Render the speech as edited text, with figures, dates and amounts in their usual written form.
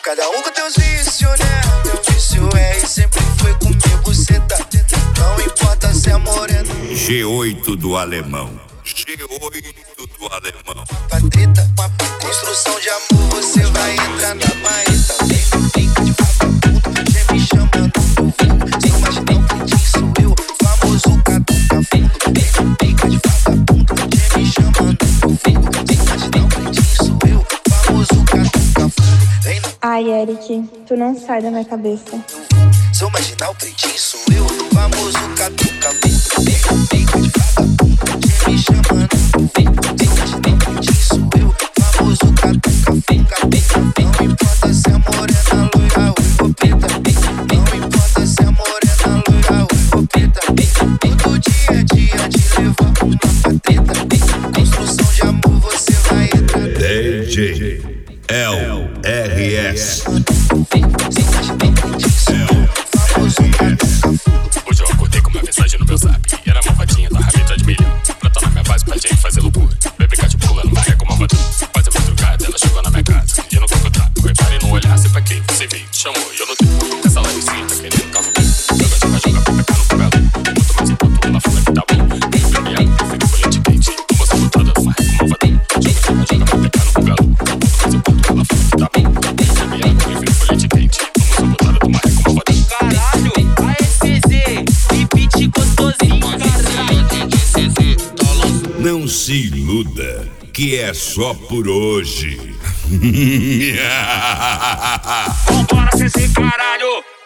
Cada um com teus vícios, né? Meu vício é e sempre foi comigo, senta. Não importa se é moreno. G8 do alemão. G8 do alemão. Patrita, uma construção de amor, você vai entrar na marreta. Vem de vagabundo, já me chamando pro fundo. Sem imaginar o que sou eu, famoso catuca fundo. Vem de vagabundo, já me chamando pro fundo. Sem imaginar o que sou eu, famoso catuca fundo. Ai, Eric, tu não sai da minha cabeça. Se eu imaginar o pretinho sou eu, famoso catuca fundo. Vem de vagabundo, já me chamando pro fundo. Sem imaginar o pretinho sou eu, famoso catuca fundo. Não importa se é morena, loira, ruiva ou preta. Não importa se é morena, loira, ruiva ou preta. Todo dia é dia de levar uma patreta. Construção de amor, você vai entrar. DJ LRS. Hoje eu acordei com uma mensagem no meu zap. Era uma vatinha da rabeta de milhão. Pra tá na minha base pra gente fazer loucura. Vai brincar de pula, não vai com uma madura. Quase a madrugada, ela chegou na minha casa. E eu não vou contar, repare no olhar, sei pra quem você veio. Te chamou e eu não tenho. Essa livezinha tá querendo calma. Joga, pegar no cabelo. Quanto mais enquanto ela fala que tá bom. Bebe minha água, prefiro colete quente. Toma essa botada, não vai com uma vadão. Joga, pra pegar no cabelo. Quanto mais enquanto ela fala que tá bom. Bebe minha água, prefiro colete quente. Toma essa botada, não vai com uma vadão. Caralho, ASZ, repeat gostosinho, caralho. Não se iluda, que é só por hoje. Vambora, CC, caralho.